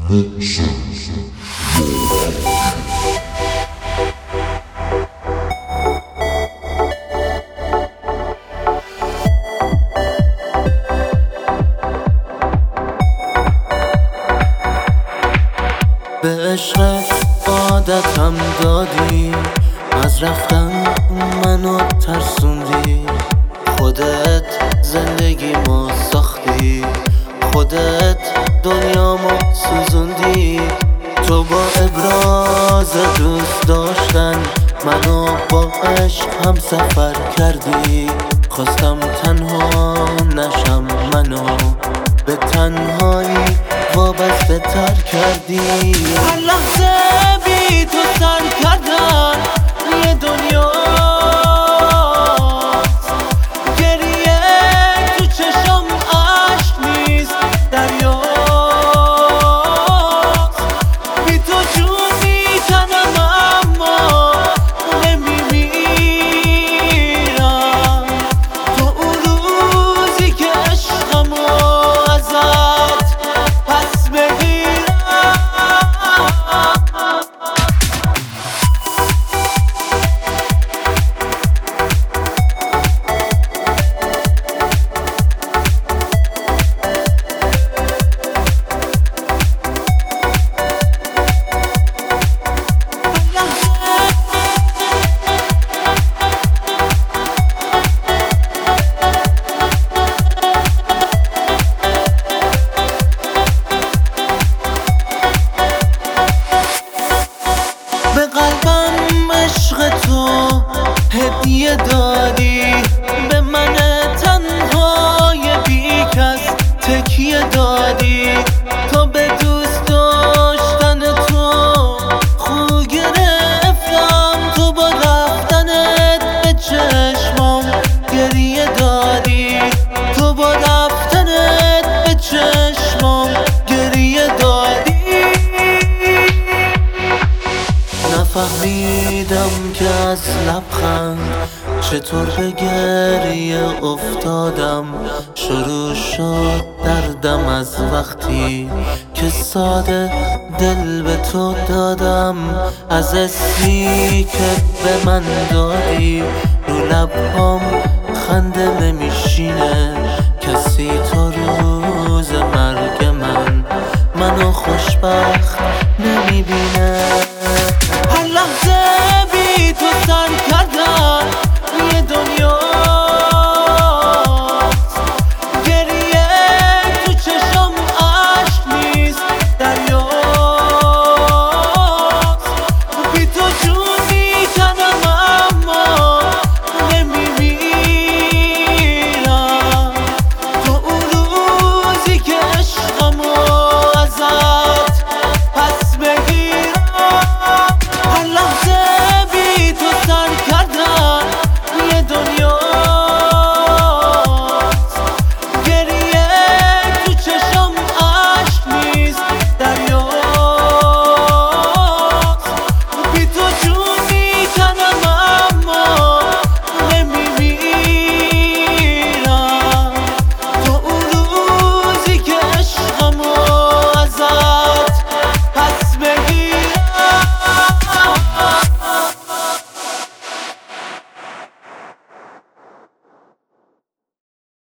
به عشقت عادتم دادی، از رفتن منو ترسوندی. خودت زندگیمو ساختی، خودت دنیامو سوزوندی. تو با ابراز دوست داشتن منو با عشق هم سفر کردی. خواستم تنها نشم، منو به تنهایی وابسته تر کردی. هر لحظه بی تو سر کردن یه دنیا، گریه تو چشم عشق نیست دریاست. بی تو جون میکنم اما نمیمیرم. تو اون روزی که عشقمو ازت پس بگیرم. به قلبم عشق تو هدیه دادی، به من تنهای بی کس تکیه دادی. تو به دوست داشتن تو خو گرفتم، تو با رفتنت به چشمام گریه دادی. تو با رفتنت به چشمام گریه دادی. نفهمیدم که از لبخند چطور به گریه افتادم. شروع شد دردم از وقتی که ساده دل به تو دادم. از اسمی که به من دادی رو لبام خنده نمیشینه. کسی تا روز مرگ منو خوشبخت نمیبینه. هر لحظه بی تو سر